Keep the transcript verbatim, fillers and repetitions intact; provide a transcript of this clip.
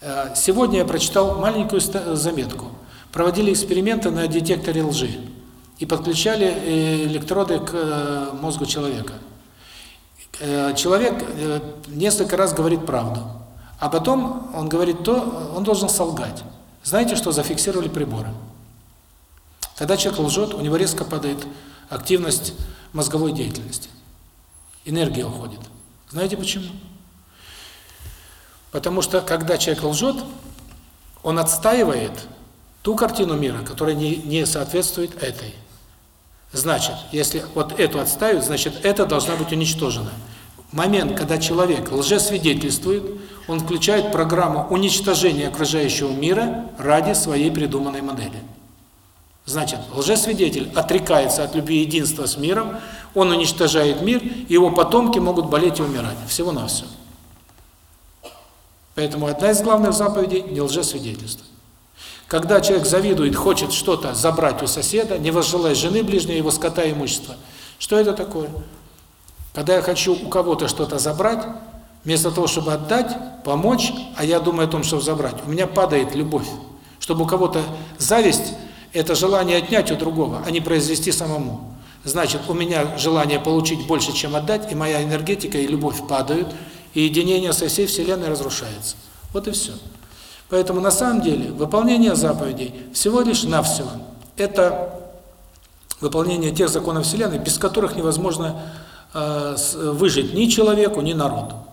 Сегодня я прочитал маленькую заметку. Проводили эксперименты на детекторе лжи и подключали электроды к мозгу человека. Человек несколько раз говорит правду, а потом он говорит то, он должен солгать. Знаете, что зафиксировали приборы? Когда человек лжет, у него резко падает активность мозговой деятельности. Энергия уходит. Знаете почему? Потому что, когда человек лжет, он отстаивает ту картину мира, которая не, не соответствует этой. Значит, если вот эту отстаивают, значит, это должна быть уничтожена. В момент, когда человек лжесвидетельствует, он включает программу уничтожения окружающего мира ради своей придуманной модели. Значит, лжесвидетель отрекается от любви и единства с миром, он уничтожает мир, и его потомки могут болеть и умирать. Всего-навсего. Поэтому одна из главных заповедей – не лжесвидетельство. Когда человек завидует, хочет что-то забрать у соседа, не возжелая жены ближней, его скота и имущества, что это такое? Когда я хочу у кого-то что-то забрать, вместо того, чтобы отдать, помочь, а я думаю о том, чтобы забрать, у меня падает любовь. Чтобы у кого-то зависть – это желание отнять у другого, а не произвести самому. Значит, у меня желание получить больше, чем отдать, и моя энергетика и любовь падают, и единение со всей Вселенной разрушается. Вот и все. Поэтому на самом деле выполнение заповедей всего лишь навсего это выполнение тех законов Вселенной, без которых невозможно э, выжить ни человеку, ни народу.